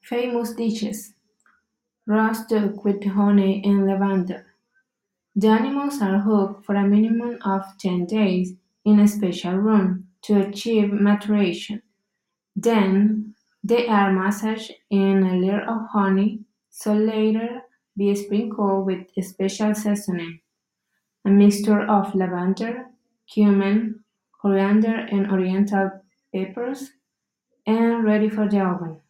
Famous dishes: roast duck with honey and lavender. The animals are hooked for a minimum of 10 days in a special room to achieve maturation. Then they are massaged in a layer of honey, so later be sprinkled with special seasoning, a mixture of lavender, cumin, coriander and oriental peppers, and ready for the oven.